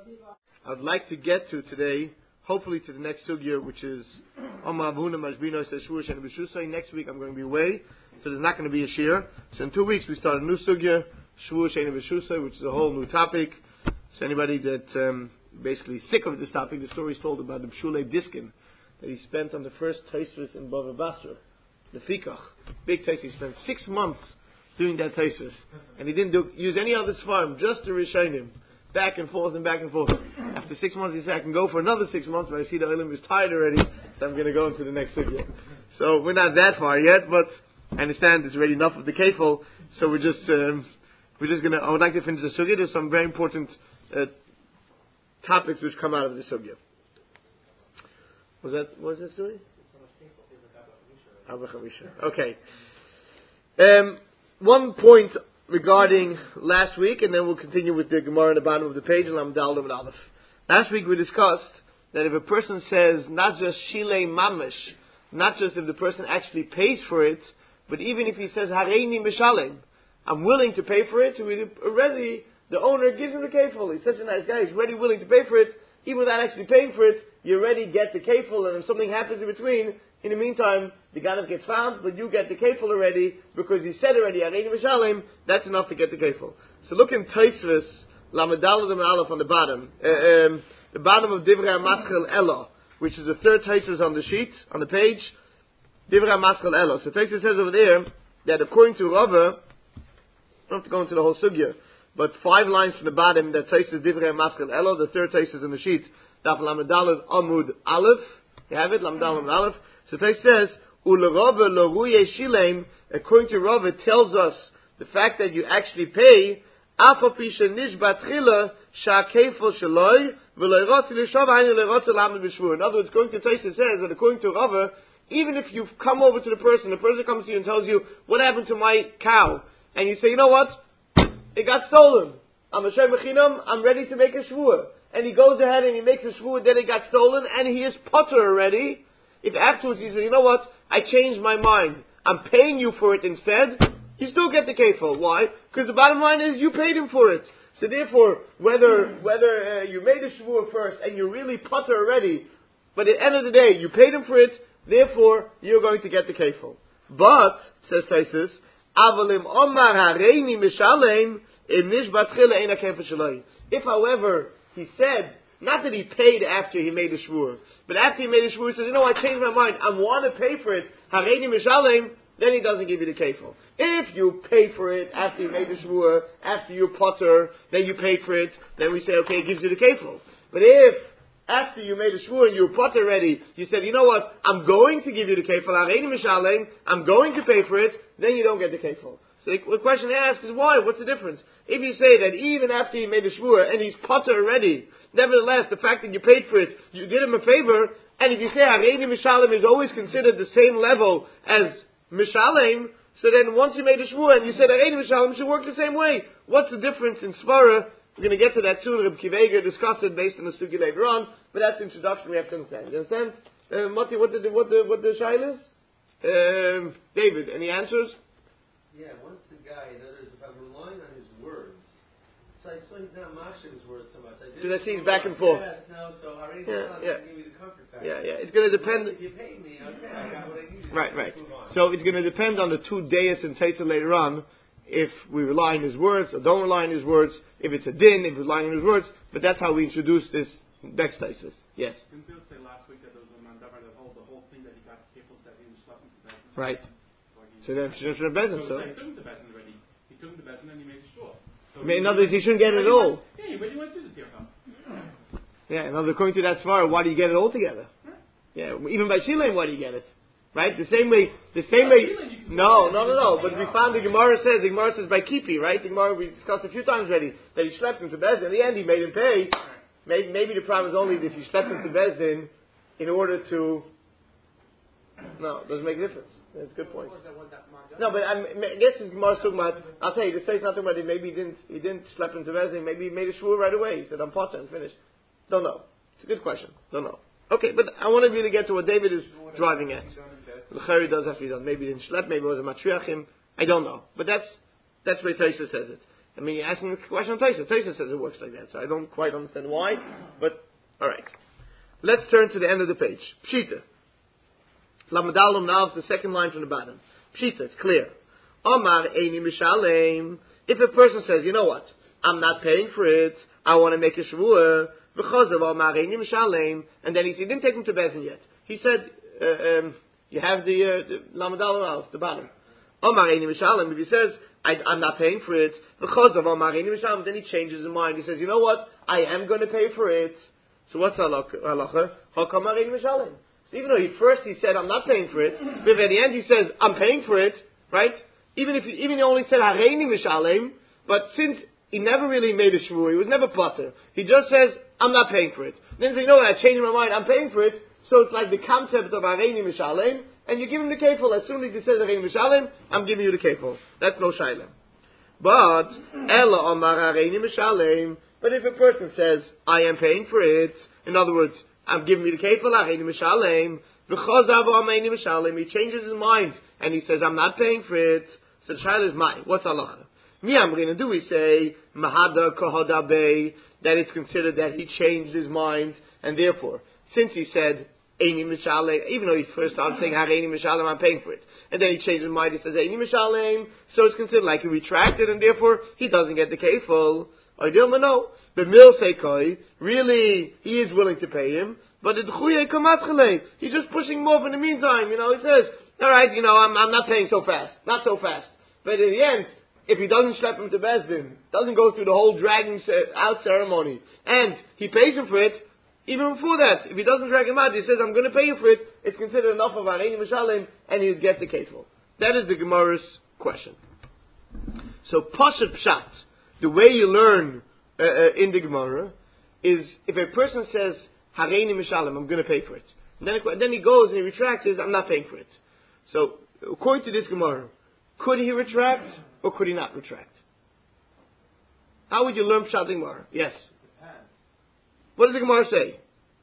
I'd like to get to today, hopefully to the next sugya, which is Omar Avuna Mashbino Seshvush and B'Shusay. Next week I'm going to be away, so there's not going to be a shir. So in 2 weeks we start a new sugya, Shvush and B'Shusay, which is a whole new topic. So anybody that basically sick of this topic, the story is told about the B'Shulei Diskin that he spent on the first Taisvus in Bava Basra, the Fikach, big Taisvus. He spent 6 months doing that Taisvus, and he didn't use any other Sfarim, just the Rishonim. Back and forth and back and forth. After 6 months, he said, I can go for another 6 months, but I see the Olim is tired already, so I'm going to go into the next sugya. So we're not that far yet, but I understand it's already enough of the kefil, so we're just going to, I would like to finish the sugya. There's some very important topics which come out of the sugya. What was that story? Abba Chamisha. Okay. One point regarding last week, and then we'll continue with the Gemara in the bottom of the page, and Lamdal and Aleph. Last week we discussed that if a person says not just Shilei Mamish, not just if the person actually pays for it, but even if he says Hareini Mishalem, I'm willing to pay for it, so already the owner gives him the kefil. He's such a nice guy, he's already willing to pay for it, even without actually paying for it, you already get the kefil, and if something happens in between, in the meantime, the Ganav gets found, but you get the kefil already, because he said already, Hareini Mishalem, that's enough to get the kefil. So look in Taisvus, Lamedalet and Aleph on the bottom, the bottom of Divrei HaMaschel Elo, which is the third Taisvus on the sheet, on the page, Divrei HaMaschel Elo. So Taisvus says over there, that according to Rava, I don't have to go into the whole sugya, but 5 lines from the bottom, that Taisvus Divrei HaMaschel Elo, the third Taisvus in the sheet, Daf Lamedalet Amud Aleph, you have it, Lamedalet Amud Aleph. So Taisvus says, Ulerava lo ruye shilem, according to Rava, it tells us the fact that you actually pay, afapi shenishbat chila, sha'kefel shaloi, v'lo rotzi l'shav hainu lo rotzi l'amid b'shvur. In other words, according to Taisvus says that according to Rava, even if you've come over to the person comes to you and tells you, what happened to my cow? And you say, you know what? It got stolen. I'm a shem mechinam, I'm ready to make a shvur. And he goes ahead and he makes a shvur that it got stolen, and he is potter already. If afterwards he says, you know what? I changed my mind. I'm paying you for it instead. You still get the kefil. Why? Because the bottom line is you paid him for it. So therefore, whether you made a shvur first and you're really potter already, but at the end of the day you paid him for it, therefore you're going to get the kefil. But says Taisus, avalim omar hareini mishalem im nishbat chila eina kefil shaloi. If, however, he said, not that he paid after he made a shvur, but after he made a shvur, he says, you know, I changed my mind, I want to pay for it, hareini mishalem, then he doesn't give you the kefil. If you pay for it after you made the shvur, after you potter, then you pay for it, then we say, okay, it gives you the kefil. But if after you made a shvur and you potter ready, you said, you know what, I'm going to give you the kefil, hareini mishalem, I'm going to pay for it, then you don't get the kefil. So the question asked is why? What's the difference? If you say that even after he made a shvur and he's potter already, nevertheless, the fact that you paid for it, you did him a favor, and if you say hareini mishalem is always considered the same level as mishalem, so then once you made a shvur and you said hareini mishalem, it should work the same way. What's the difference in svara? We're going to get to that soon. Reb Kivega discuss it based on the sugi later on, but that's the introduction we have to understand. You understand? Mati, what the shaila is? David, any answers? Yeah, once the guy, in other words, if I'm relying on his words, so I saw he's not mashing his words so much. So that seems back and forth. Yes, no, so I already give you the comfort factor. Yeah. It's going to depend. If you pay me, okay, I got what I needed. Right. So it's going to depend on the 2 deis and taisa later on, if we rely on his words or don't rely on his words, if it's a din, if we're relying on his words, but that's how we introduce this next taisa. Yes? Didn't Bill say last week that there was a mandavar that the whole thing that he got kefil that he was sleeping to bed? Right. So then he took him to Bezin already. He took him to Bezin and he made a shvur. So in other words, he shouldn't get it all. Yeah, he went to the tircham. Yeah, in other words, according to that svara, why do you get it all together? Yeah, even by Shilem, why do you get it? Right? The same way. No. But we found the Gemara says by Kipi, right? The Gemara we discussed a few times already that he slept him to Bezdin. In the end, he made him pay. Maybe the problem is only if you slept him to Bezdin in order to. No, it doesn't make a difference. That's a good point. No, but I guess his Gemara is talking about. I'll tell you, the state's not talking about it. Maybe he didn't slept him to Bezdin. Maybe he made a shvur right away. He said, "I'm potter and finished." Don't know. It's a good question. Don't know. Okay, but I want to really get to what David is driving at. L'chari does have to be done. Maybe he didn't schlep, maybe it was a matriachim. I don't know. But that's where Taisa says it. I mean, you're asking a question on Taisa. Taisa says it works like that, so I don't quite understand why, but alright. Let's turn to the end of the page. Pshita. Lamadalum now is the second line from the bottom. Pshita, it's clear. Omar Eini Mishalem. If a person says, you know what, I'm not paying for it, I want to make a Shavuah, because of Omar Eini Mishalem, and then he didn't take him to Bezin yet. He said, you have the Lamadalum now, the bottom. Omar Eini Mishalem, if he says, I'm not paying for it, because of Omar Eini Mishalem, then he changes his mind. He says, you know what, I am going to pay for it. So what's halacha? Omar Eini Mishalem. So even though he said, I'm not paying for it, but at the end he says, I'm paying for it, right? Even he only said, Hareini Mishalem, but since he never really made a shvuah, he was never potter, he just says, I'm not paying for it. Then he says, you know what, I changed my mind, I'm paying for it, so it's like the concept of Hareini Mishalem, and you give him the kefil. As soon as he says Hareini Mishalem, I'm giving you the kefil. That's no shaila. But, Ella Omar Hareini Mishalem, but if a person says, I am paying for it, in other words, I'm giving you the kefil, Hareini Mishalem, he changes his mind, and he says, I'm not paying for it, so the shaila is mine. What's halacha? Me, I'm going to do, we say, Mahada Kohoda Bey, that it's considered that he changed his mind, and therefore, since he said, Eini Mishalem, even though he first started saying, Hareini Mishalem, I'm paying for it. And then he changed his mind, he says, Eini Mishalem, so it's considered like he retracted, and therefore, he doesn't get the kefil. I don't know. But Mil Sekoi, really, he is willing to pay him, but he's just pushing him off in the meantime, he says, alright, I'm not paying so fast, not so fast. But in the end, if he doesn't schlep him to Bezdin, doesn't go through the whole dragging out ceremony, and he pays him for it, even before that, if he doesn't drag him out, he says, I'm going to pay you for it, it's considered enough of Hareini Mishalem, and he'll get the kefil. That is the Gemara's question. So, Pashat Pshat, the way you learn in the Gemara, is if a person says, Hareini Mishalem, I'm going to pay for it. And then he goes and he retracts, says, I'm not paying for it. So, according to this Gemara, could he retract, or could he not retract? How would you learn Pshat Gemara? Yes. What does the Gemara say?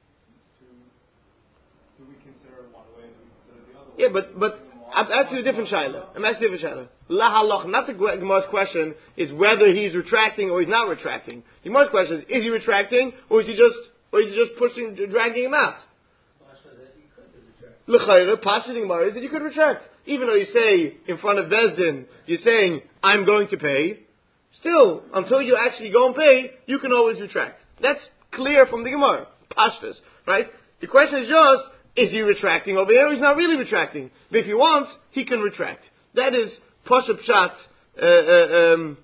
Do we consider one way and do we consider the other way? Yeah, but I'm asking a different shayla. La halach, not the Gemara's question is whether he's retracting or he's not retracting. The Gemara's question is he retracting or is he just pushing, dragging him out? L'chayra, Pashat Gemara is that you could retract. Even though you say in front of Bezdin, you're saying, I'm going to pay, still, until you actually go and pay, you can always retract. That's clear from the Gemara. Pashtas, right? The question is just, is he retracting over here or he's not really retracting? But if he wants, he can retract. That is Pashat Pshat,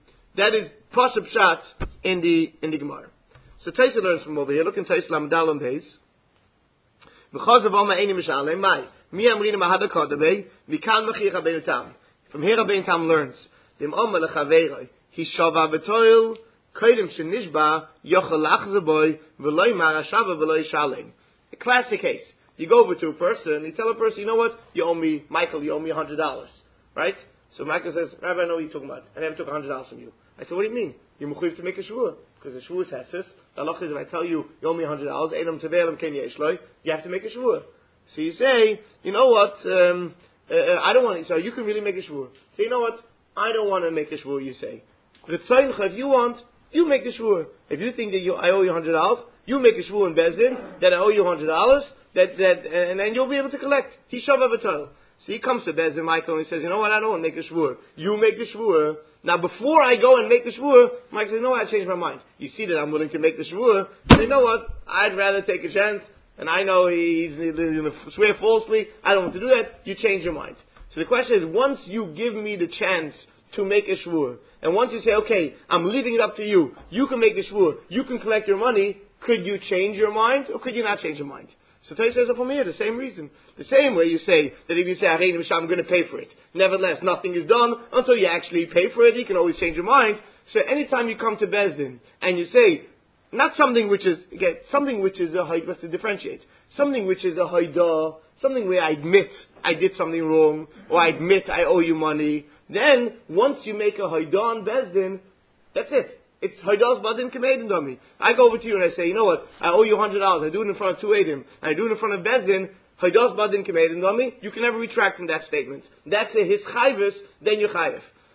in the Gemara. So Taisa learns from over here. Look in Taisa Lamadal on Beis. Because of Oma Eini Mishalem, Mai. Mi Amrina Mahada Kodabei, Mikan Machir Rabbeinu Tam. From here Rabbeinu Tam learns. Dim Oma Lechaveiroi, Hishava Betoil, Kodim Shenishba, Yochel Achzeboy, Veloy Marashava, Veloy Shalem. A classic case. You go over to a person, you tell a person, you know what? Michael, you owe me $100. Right? So Michael says, Rabbi, I know what you're talking about. I never took $100 from you. I said, what do you mean? You're mechuyev to make a shvuah. Because the shvuah is hesses. The halacha is if I tell you, you owe me $100, Elam Teve'elam Ken Yeshloi, you have to make a shvuah. So you say, you know what, I don't want it, so you can really make a shvuah. So you know what, I don't want to make a shvuah, you say. If you want, you make the shvuah. If you think that I owe you $100, you make a shvuah in Bezdin, that I owe you $100, and then you'll be able to collect. He shav avatal. So he comes to Bezdin, Michael, and he says, you know what, I don't want to make a shvuah. You make the shvuah. Now before I go and make the shvuah, Michael says, no, I changed my mind. You see that I'm willing to make the shvuah. So you know what, I'd rather take a chance, and I know he's going to swear falsely, I don't want to do that, you change your mind. So the question is, once you give me the chance to make a shvuah, and once you say, okay, I'm leaving it up to you, you can make the shvuah, you can collect your money, could you change your mind, or could you not change your mind? So Tay says from here, the same reason. The same way you say that if you say, I'm going to pay for it. Nevertheless, nothing is done until you actually pay for it. You can always change your mind. So anytime you come to Bezdin and you say, not something which is, again, something which is a let's differentiate. Something which is a haidah, something where I admit I did something wrong, or I admit I owe you money. Then, once you make a haidah on Bezdin, that's it. It's Haidas Badin Kamedin Dummy. I go over to you and I say, you know what, I owe you $100. I do it in front of two Eidim. I do it in front of Bezdin. Haidas Badin Kamedin Dummy. You can never retract from that statement. That's a his chayvus, then you chayv.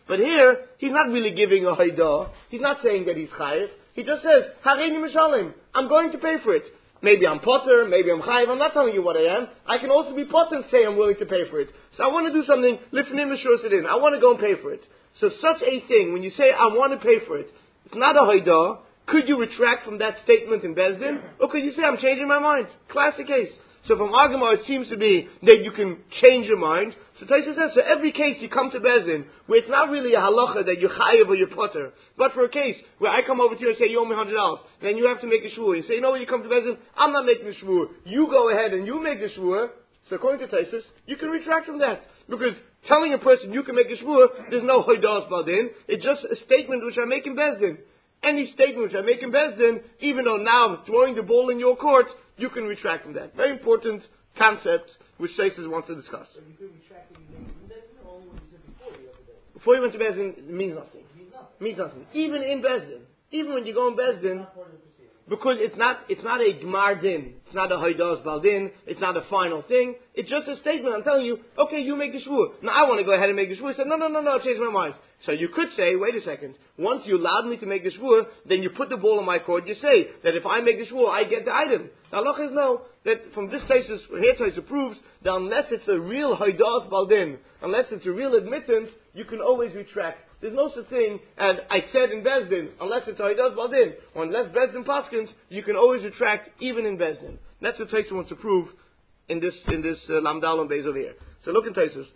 But here, he's not really giving a haidah. He's not saying that he's chayiv. He just says, Hareini mishalim. I'm going to pay for it. Maybe I'm potter, maybe I'm chayiv. I'm not telling you what I am. I can also be potter and say I'm willing to pay for it. So I want to do something, lifnim mishur sidin. I want to go and pay for it. So such a thing, when you say I want to pay for it, it's not a haidah. Could you retract from that statement in Bezdin? Or could you say, I'm changing my mind? Classic case. So from Agamar, it seems to be that you can change your mind. So Taisa says, so every case you come to Bezdin, where it's not really a halacha that you're chayiv or you're potter, but for a case where I come over to you and say, you owe me $100, then you have to make a shvur. You say, you know what, you come to Bezdin, I'm not making a shvur. You go ahead and you make the shvur. So according to Taisus, you can retract from that. Because telling a person you can make a shvur, there's no hoidas badin. It's just a statement which I make in Bezdin. Any statement which I make in Bezdin, even though now I'm throwing the ball in your court, you can retract from that. Very important concept which Taisus wants to discuss. So you could retract what you made in Bezdin, or only what you said before you have the Bezdin? Before you went to Bezdin, it means nothing. It means nothing. It means nothing. Even in Bezdin. Even when you go in Bezdin, Not part of the proceeding. because it's not a gmar din. It's not a haidas baldin. It's not a final thing. It's just a statement. I'm telling you, okay, you make the shvur. Now I want to go ahead and make the shvur. He said, no, I changed my mind. So you could say, wait a second, once you allowed me to make the shvur, then you put the ball in my court. You say that if I make the shvur, I get the item. The halach is no, that from this Taisus, here Taisus proves that unless it's a real haidas baldin, unless it's a real admittance, you can always retract. There's no such thing as I said in Bezdin, unless it's haidas baldin, or unless Bezdin paskins, you can always retract even in Bezdin. That's what Taisus wants to prove in this Lamdal and Beis over here. So look in Taisus.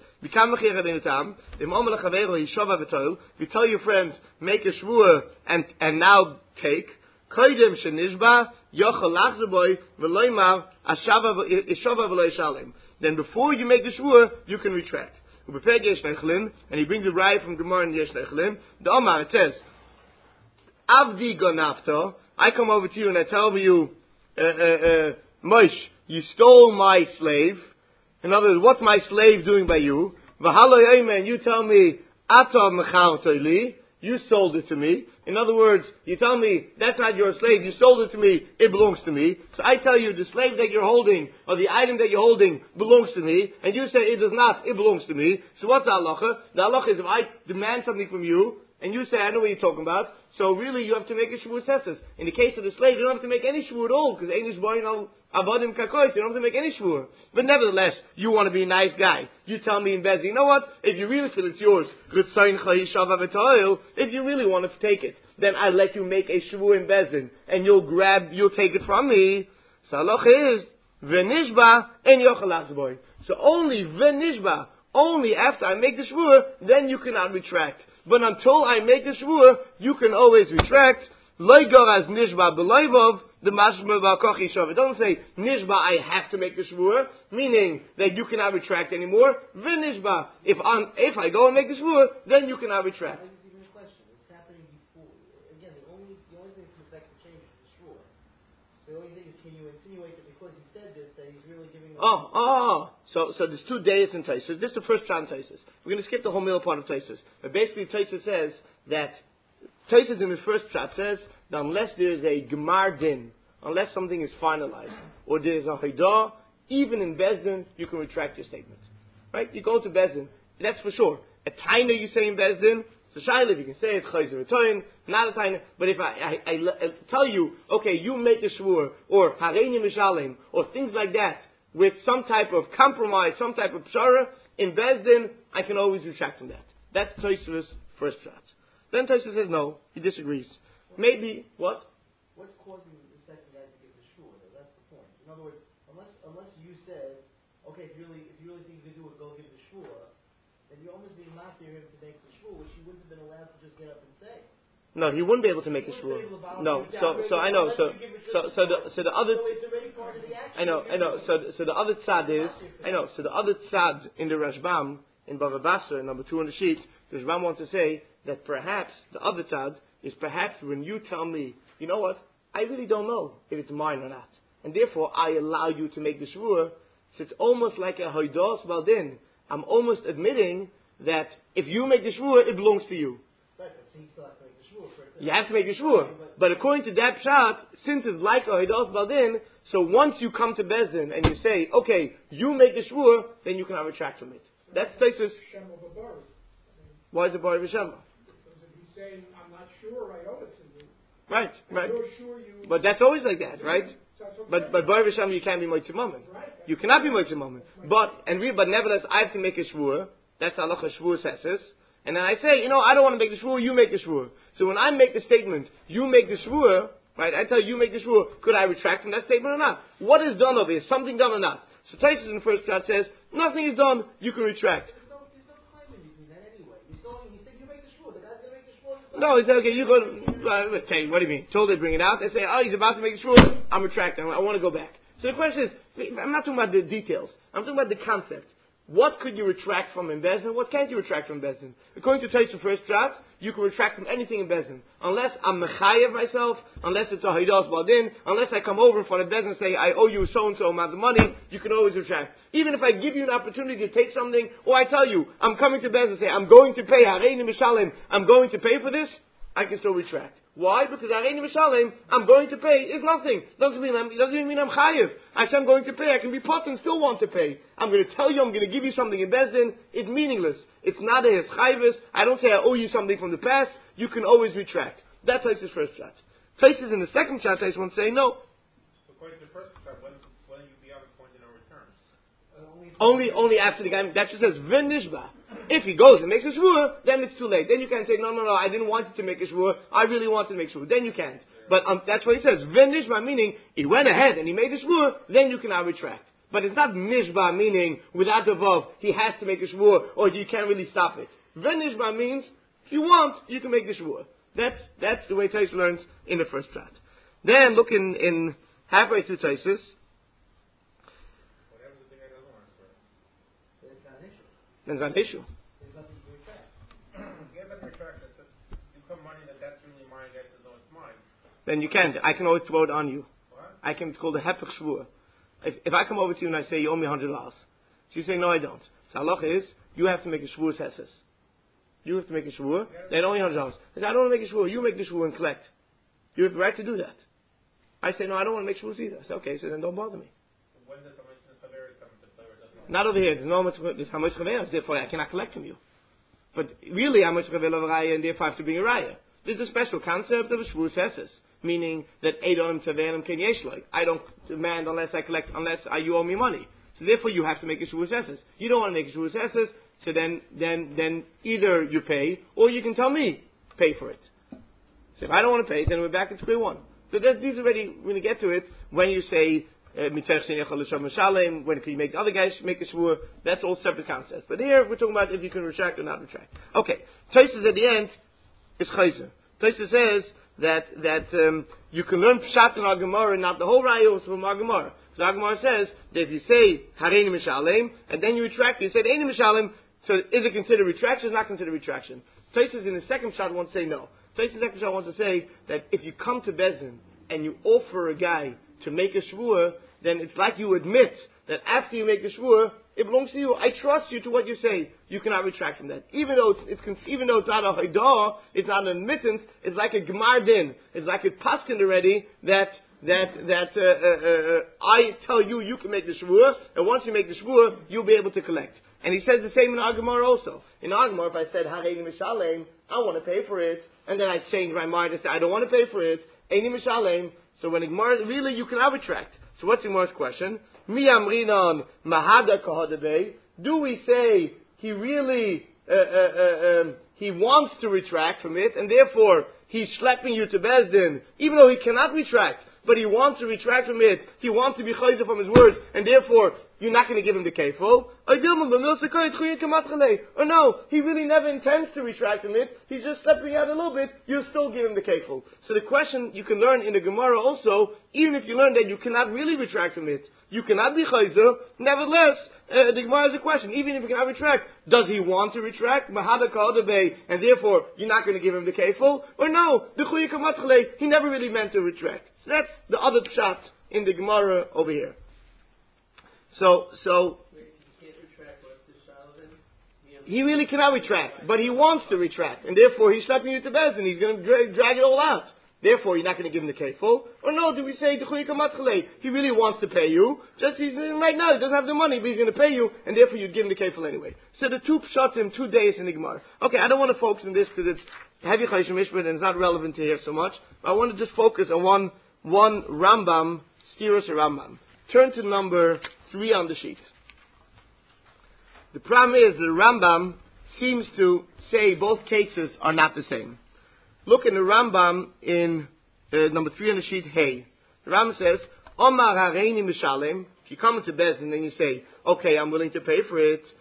You tell your friends, make a shvur and now take. Then before you make the shvur, you can retract. And he brings a raya from Gemara in Yesh Nechlin. The Omar, it says, Avdi gonafto, I come over to you and I tell you, Moshe, you stole my slave. In other words, what's my slave doing by you? And you tell me, Ata mechartoi li, you sold it to me. In other words, you tell me, that's not your slave, you sold it to me, it belongs to me. So I tell you, the slave that you're holding, or the item that you're holding, belongs to me, and you say it does not, it belongs to me. So what's the halacha? The halacha is if I demand something from you, and you say, I know what you're talking about, so really you have to make a shvur setzes. In the case of the slave, you don't have to make any shvur at all, because Einish boy no avadim kakois, you don't have to make any shvur. But nevertheless, you want to be a nice guy. You tell me in Bezdin, you know what? If you really feel it's yours, if you really want to take it, then I let you make a shvur in Bezdin, and you'll take it from me. So halacha is, v'nishba en yochel boy. So only v'nishba, only after I make the shvur, then you cannot retract. But until I make the shvur, you can always retract. Loigor as nishba b'loivov, the mashma b'akochi shav. It doesn't say nishba, I have to make the shvur, meaning that you cannot retract anymore. V'nishba, if I go and make the shvur, then you cannot retract. This is even a question. It's happening before. Again, the only thing that can affect the change is the shvur. So the only thing is, can you insinuate that because he said this, that he's really giving them... So there's two days in Taisus. This is the first shot in Taisus. We're going to skip the whole middle part of Taisus. But basically Taisus says that, Taisus in his first shot says that unless there is a gemar din, unless something is finalized, or there is a haidah, even in Bezdin, you can retract your statement. Right? You go to Bezdin, that's for sure. A taina you say in Bezdin, so Shaila, you can say it's chayzer etoin, not a taina, but if I tell you, okay, you make a shvur, or hareini mishalim, or things like that, with some type of compromise, some type of pshara, in Bezdin, I can always retract from that. That's Tosfos' first shot. Then Tosfos says no, he disagrees. Maybe, what? What's causing the second guy to give the shvur? That's the point. In other words, unless you said, okay, if you really think you can do it, go give the shvur, then you almost be not there him to make the shvur, which he wouldn't have been allowed to just get up and say. No, he wouldn't be able to make a shvur. No, so I know. So the other. So it's already part of the action. I know. So the other tzad is. I know. So the other tzad in the Rashbam in Bava Basra, number 2 on the sheet, the Rashbam wants to say that perhaps the other tzad is perhaps when you tell me, you know what, I really don't know if it's mine or not, and therefore I allow you to make the shvur. So it's almost like a haidas baldin. I'm almost admitting that if you make the shvur, it belongs to you. Right, but so you still have to make the shvur for it. You have to make a shvur. But according to that pshat, since it's like a haidas baldin, so once you come to Bezdin and you say, okay, you make the shvur, then you cannot retract from it. That's Tosfos. Why is it Bar V'Shama? Because if he's saying, I'm not sure I owe it to you. Right. I'm not sure you... But that's always like that, right? So that's what But Bar V'Shama you can't be Moitzi Mammon. Right. You cannot be Moitzi Mammon. But nevertheless, I have to make a shvur. That's halacha shvur says. And then I say, I don't want to make the shvur, you make the shvur. So when I make the statement, you make the shvur, right, I tell you make the shvur, could I retract from that statement or not? What is done over here? Is something done or not? So Taisus in the first shot says, nothing is done, you can retract. There's no time in between that anyway. He said you make the shvur. The guy's going to make the shvur. No, he said, okay, you go, what do you mean? Told they bring it out, they say, oh, he's about to make the shvur, I'm retracting, I want to go back. So the question is, I'm not talking about the details, I'm talking about the concept. What could you retract from in Bezdin? What can't you retract from Bezdin? According to Taisus first shot, you can retract from anything in Bezdin. Unless I'm mechayev myself, unless it's a haidas badin, unless I come over in front of Bezdin and say, I owe you so-and-so amount of money, you can always retract. Even if I give you an opportunity to take something, or I tell you, I'm coming to Bezdin and say, I'm going to pay, hareini mishalim, I'm going to pay for this, I can still retract. Why? Because hareini mishalim, I'm going to pay, is nothing. Doesn't even mean I'm chayev. I say I'm going to pay, I can be pot and still want to pay. I'm going to tell you, I'm going to give you something in Bezdin, it's meaningless. It's not a chayvus. I don't say I owe you something from the past, you can always retract. That's Taisus' first shot. Taisus in the second shot, Taisus wants to say, no. According to the first shot, when you be on the point in no returns? Only after the guy, that just says, v'nishba. If he goes and makes a shvur, then it's too late. Then you can't say, no, I didn't want you to make a shvur, I really wanted to make a shvur. Then you can't. But that's what he says, v'nishba, meaning, he went ahead and he made a shvur, then you cannot retract. But it's not nishba, meaning, without the vav, he has to make a shvur, or you can't really stop it. V'nishba means, if you want, you can make the shvur. That's the way Taisus learns in the first shot. Then, look in halfway through Taisus, then it's not an issue. There's nothing to retract. Yeah, but retract, you come money that's really mine, you guys know it's mine. Then you can't. I can always throw it on you. What? It's called a hepech shvur. If I come over to you and I say, you owe me $100, so you say, no, I don't. So halacha is, you have to make a shvur seses. You have to make a shvur, then owe me $100. I say, I don't want to make a shvur, you make the shvur and collect. You have the right to do that. I say, no, I don't want to make shvurs either. I say, okay, so then don't bother me. When does a Mishnah Chaveri come to play or doesn't? Not over here. There's no Hamosh Chaveri, therefore I cannot collect from you. But really, Hamosh Chaveri of Raya, and therefore I have to bring a Raya. There's a special concept of a shvur seses. Meaning that Eidonim Tavenim Ken Yeshloi. I don't demand unless you owe me money. So therefore you have to make a shvur seses. You don't want to make a shvur seses, so then either you pay, or you can tell me, pay for it. So if I don't want to pay, then we're back at square one. So these already, we're going to get to it, when you say, when can you make the other guys make a shvur, that's all separate concepts. But here, we're talking about if you can retract or not retract. Okay, Taisus at the end is chayzer. Taisus says, that you can learn Pshat in our Gemara, not the whole Raya from our Gemara. So our Gemara says that if you say Hareini Mishalem and then you retract, you said Eini Mishalem, so is it considered retraction or not considered retraction? Taisus in the second shot wants to say no. Taisus in the second shot wants to say that if you come to Bezdin and you offer a guy to make a shvur, then it's like you admit that after you make the shvur, it belongs to you. I trust you to what you say. You cannot retract from that. Even though it's not a haidah, it's not an admittance, it's like a gemar din. It's like a paskin already that I tell you, you can make the shvur, and once you make the shvur, you'll be able to collect. And he says the same in our Gemara also. In our Gemara, if I said, Hareini Mishalem, I want to pay for it, and then I change my mind and say, I don't want to pay for it, Eini Mishalem, so when Gemara, really you cannot retract. So what's Gemara's question? Mi amrinan mahada kahadabei. Do we say he really he wants to retract from it, and therefore he's schlepping you to Bezdin, even though he cannot retract, but he wants to retract from it. He wants to be chayzer from his words, and therefore you're not going to give him the kefil. Or no, he really never intends to retract from it. He's just stepping out a little bit. You'll still give him the kefil. So the question you can learn in the Gemara also, even if you learn that you cannot really retract from it, you cannot be chayzer. Nevertheless, the Gemara has a question. Even if you cannot retract, does he want to retract? And therefore you're not going to give him the kefil. Or no, he never really meant to retract. So that's the other pshat in the Gemara over here. So he really cannot retract, but he wants to retract, and therefore he's slapping you to Bezdin. He's going to drag it all out. therefore you're not going to give him the kefil? Or no, do we say, he really wants to pay you, just he's, right now he doesn't have the money, but he's going to pay you, and therefore you'd give him the kefil anyway. So the two pshatim, 2 days in the Gemara. Okay, I don't want to focus on this because it's heavy Chayshim Mishpat and it's not relevant to here so much. I want to just focus on one Rambam, Stiros Rambam. Turn to number 3 on the sheet. The problem is the Rambam seems to say both cases are not the same. Look in the Rambam in number 3 on the sheet, Hey. The Rambam says, Omar hareini mishalem. If you come into Bezdin and then you say, okay, I'm willing to pay for it,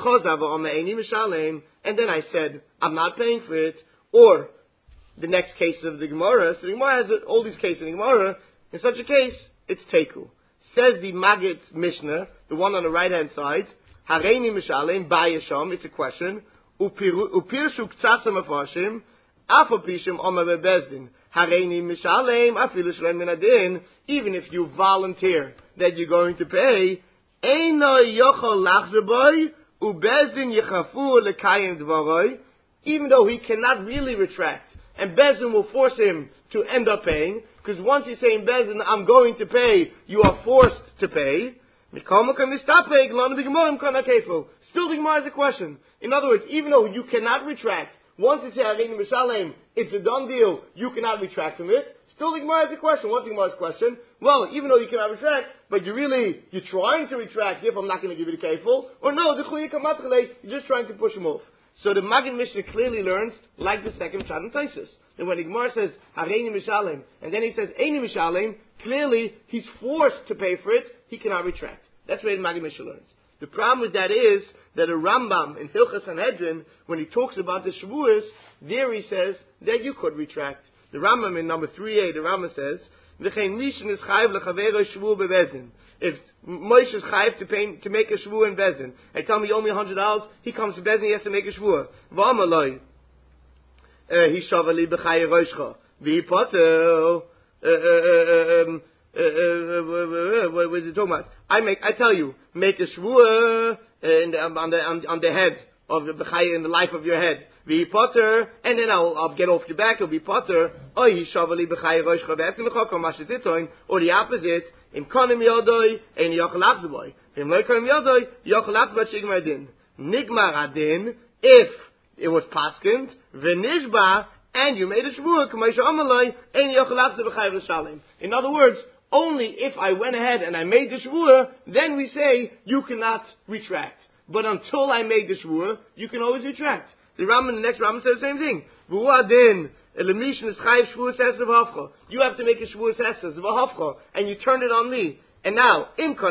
and then I said, I'm not paying for it, or the next case of the Gemara, so the Gemara has all these cases in the Gemara, in such a case, it's Teku. Says the Maggid Mishnah, the one on the right hand side, hareini mishalem, bayasham, it's a question, upirshu ktsasam afarshim, afapishim omar bebezdin, hareini mishalem, afilu shlem min adin, even if you volunteer that you're going to pay, eino yochol lachzeboy, ubezdin yechafu lekayim dvaroi, even though he cannot really retract, and Bezdin will force him to end up paying, because once you say in Bezdin, I'm going to pay, you are forced to pay. Still the Gemara has a question. In other words, even though you cannot retract, once you say Hareini Mishalem, it's a done deal, you cannot retract from it. Still the Gemara has a question. What's the Gemara's question? Well, even though you cannot retract, but you're trying to retract, therefore I'm not going to give you the kefil. Or no, you're just trying to push him off. So the Maggid Mishnah clearly learns, like the second Pshat in Taisus, that when the Gemara says, Hareini Mishalem, and then he says, Eini Mishalem, clearly he's forced to pay for it, he cannot retract. That's where the Maggid Mishnah learns. The problem with that is that a Rambam in Hilchas Sanhedrin, when he talks about the Shavuos, there he says that you could retract. The Rambam in number 3a, the Rambam says, V'chein mishin is chayiv l'chavero shvu bebezdin. If Moshe is chayiv to make a shvu in Bezdin, and tell me you owe me $100, he comes to Bezdin, he has to make a shvu. V'amaloi, he shavali b'chayi roshcha. V'hipotel, what is it talking about? I tell you, make a shvu on the head of the b'chayi, in the life of your head. Be potter, and then I'll get off your back. It'll be potter. Or he shavali b'chayi roshcha ve'etzim l'chokom mashetitoin. Or the opposite. Im konim yodoi ein yochel achzeboy. Im lo konim yodoi yochel achzeboy shigmar adin. Nigmar adin, if it was paskint v'nishba, and you made a shvuah k'may she'amaloi ein yochel achzeboy b'chayi v'shalim. In other words, only if I went ahead and I made the shvuah, then we say you cannot retract. But until I made the shvuah, you can always retract. The next Rambam says the same thing. You have to make a shvuas hesed, and you turn it on me. And now,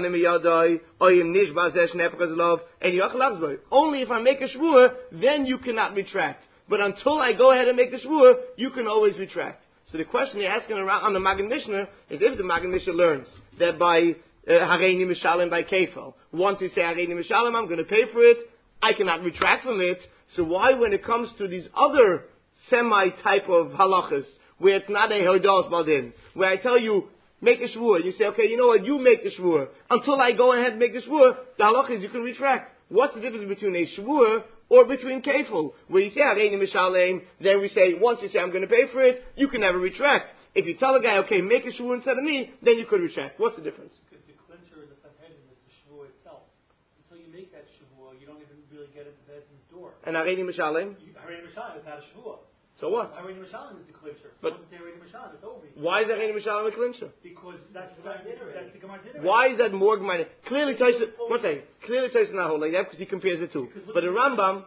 only if I make a shvuah, then you cannot retract. But until I go ahead and make the shvuah, you can always retract. So the question you're asking on the Maggid Mishnah is if the Maggid Mishnah learns that by Hareini Mishalem by Kefel, once you say Hareini Mishalem, I'm going to pay for it, I cannot retract from it. So why, when it comes to these other semi-type of halachas, where it's not a hodos badin, where I tell you, make a shvuah, you say, okay, you know what, you make the shvuah. Until I go ahead and make the shvuah, the halachas you can retract. What's the difference between a shvuah or between kefil? Where you say, Hareini Mishalem, then we say, once you say, I'm going to pay for it, you can never retract. If you tell a guy, okay, make a shvuah instead of me, then you could retract. What's the difference? Because the clincher in the Sanhedrin is the shvuah itself. Until you make that shvuah, you don't even really get into Bezdin's door. And Hareini Mishalem? Hareini Mishalem is not a shvuah. So what? Hareini Mishalem is the clincher. So but once it's Hareini Mishalem, it's over. Why is Hareini Mishalem a clincher? Because that's the Gemara dinner. Why is that more Gemara? Clearly, Tyson not hold like that because he compares the two. But the Rambam.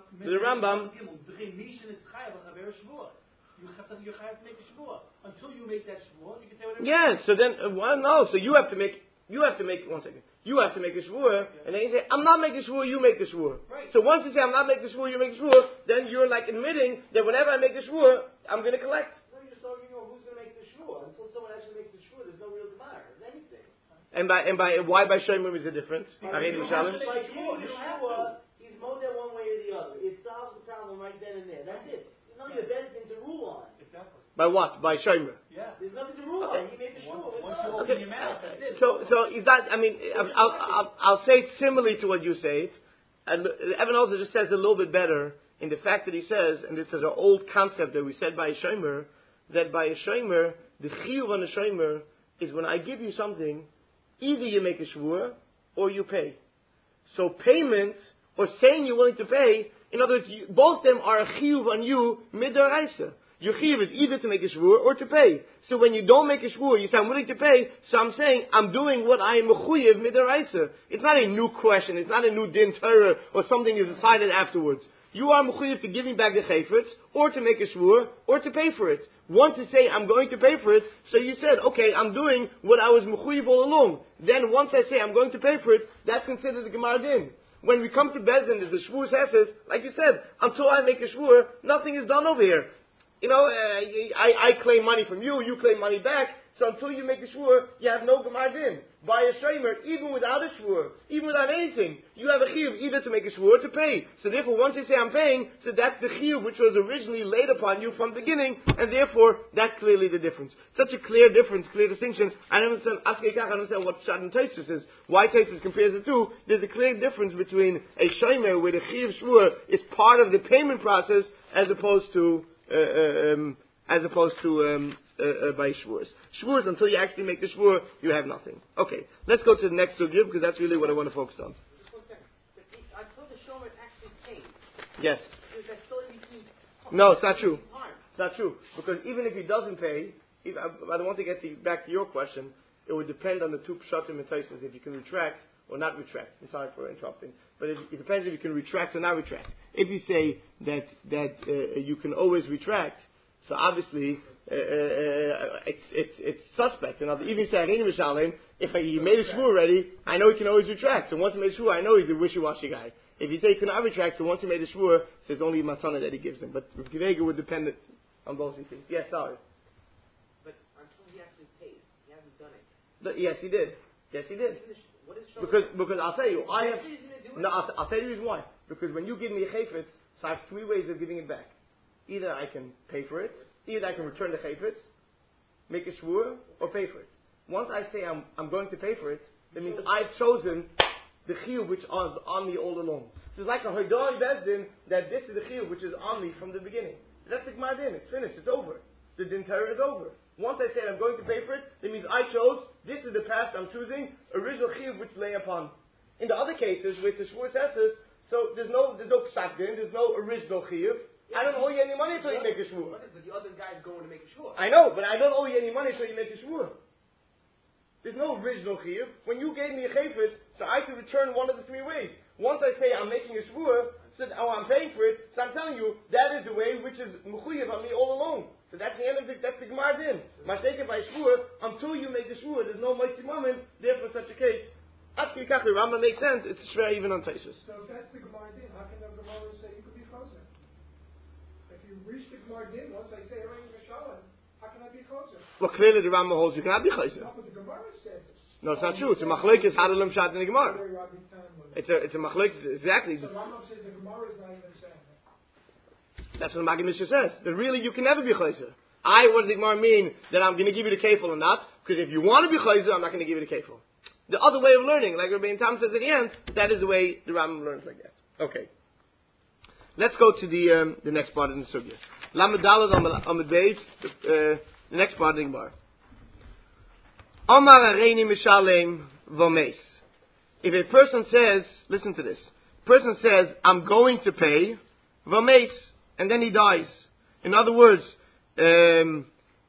You have to make a shvuah. Until you make that shvuah, you can say whatever. Yes. So then, no. So you have to make 1 second. You have to make a shvuah, and then you say, I'm not making a shvuah, you make the shvuah. Right. So once you say, I'm not making a shvuah, you make a shvuah, then you're like admitting that whenever I make a shvuah, I'm going to collect. No, you're just arguing over who's going to make the shvuah. Until someone actually makes the shvuah, there's no real gemara of anything. And why by Shomrim is the difference? Hareini Mishalem? By shvuah, he's modeh one way or the other. It solves the problem right then and there. That's it. There's nothing to rule on. Exactly. By what? By Shomrim? Yeah. There's nothing to rule on. He made the shvuah. Once you open your mouth, that's it. So is that? I mean, I'll say it similarly to what you say it. And Evan also just says it a little bit better in the fact that he says, and this is an old concept that we said by Shomer, that by a shomer, the chiyuv on a shomer is when I give you something, either you make a shvur or you pay. So payment or saying you're willing to pay, in other words, both of them are a chiyuv on you midaraisa. Your chiyuv is either to make a shvur or to pay. So when you don't make a shvur, you say I'm willing to pay. So I'm saying I'm doing what I am mechuyev midaraisa. It's not a new question. It's not a new din Torah or something is decided afterwards. You are mechuyev to giving back the chayfetz, or to make a shvur, or to pay for it. Want to say I'm going to pay for it, so you said, okay, I'm doing what I was mechuyev all along. Then once I say I'm going to pay for it, that's considered the Gemara din. When we come to Bezdin, there's a shvur hesses, like you said, until I make a shvur, nothing is done over here. You know, I claim money from you, you claim money back, so until you make a shvur, you have no Gemara din. By a shomer, even without a shvur, even without anything, you have a chiyuv either to make a shvur or to pay. So therefore, once you say I'm paying, so that's the chiyuv which was originally laid upon you from the beginning, and therefore, that's clearly the difference. Such a clear difference, clear distinction. I don't understand what Pshat and Tosfos is. Why Tosfos compares the two. There's a clear difference between a shomer where the chiyuv shvur is part of the payment process as opposed to by shvurs. Shvurs, until you actually make the shvur, you have nothing. Okay, let's go to the next sugya, because that's really what I want to focus on. Until the shomer actually pays. Yes. No, it's not true. It's not true. Because even if he doesn't pay, I don't want to get back to your question, it would depend on the two pshatim and Tosfos, if you can retract or not retract. I'm sorry for interrupting. But it depends if you can retract or not retract. If you say that you can always retract, so obviously it's suspect. Even if you say if he made a shvur already, I know he can always retract. So once he made a shvur, I know he's a wishy-washy guy. If you say he cannot retract, so once he made a shvur, so it's only matana that he gives him. But Gevega would depend on both these things. Yes, sorry. But until he actually pays, he hasn't done it. Yes, he did. Yes, he did. Because I'll tell you, I'll tell you the reason why. Because when you give me a chayfetz, so I have three ways of giving it back. Either I can pay for it, either I can return the chayfetz, make a shvur, or pay for it. Once I say I'm going to pay for it, that means I've chosen the chiyuv which is on me all along. So it's like a hodah and bezdin that this is the chiyuv which is on me from the beginning. That's the Gemara din. It's finished. It's over. The din Torah is over. Once I say I'm going to pay for it, that means I chose. This is the path I'm choosing. Original chiyuv which lay upon. In the other cases with the shvur hesses, so there's no psak din. There's no original chiyuv. I don't owe you any money until you make a shvur. But the other guy's going to make a shvur. I know, but I don't owe you any money until you make a shvur. There's no original chiyuv. When you gave me a chayfetz, so I can return one of the three ways. Once I say I'm making a shvur, so I'm paying for it, so I'm telling you that is the way which is mechuyev on me all along. So that's the end of that's the Gemara din. Mashake by shvur, until you make the shvur, there's no mighty moment. Therefore, such a case, after the Rambam makes sense. It's shver even on Tosfos. So if that's the Gemara din, how can the Gemara say you could be choser? If you reach the Gemara din, once I say Erein Mishalim, how can I be choser? Well, clearly the Rambam holds you cannot be choser. Not what the Gemara says. No, it's not true. It's a machlokes hadalim shat in the Gemara. It's a machlokes exactly. So Rambam says the Gemara is not even saying that. That's what the Maggid Mishnah says. That really you can never be choser. What does the Gemara mean that I'm going to give you the kefil or not? Because if you want to be choser, I'm not going to give you the kefil. The other way of learning, like Rabbi Tam says at the end, that is the way the Rambam learns like that. Okay. Let's go to the next part of the sugya. Lamed Daled Amud Beis, the next part of the Gemara. Amar Areini Mishalem Vomes. If a person says, listen to this. Person says, I'm going to pay Vomes, and then he dies. In other words, the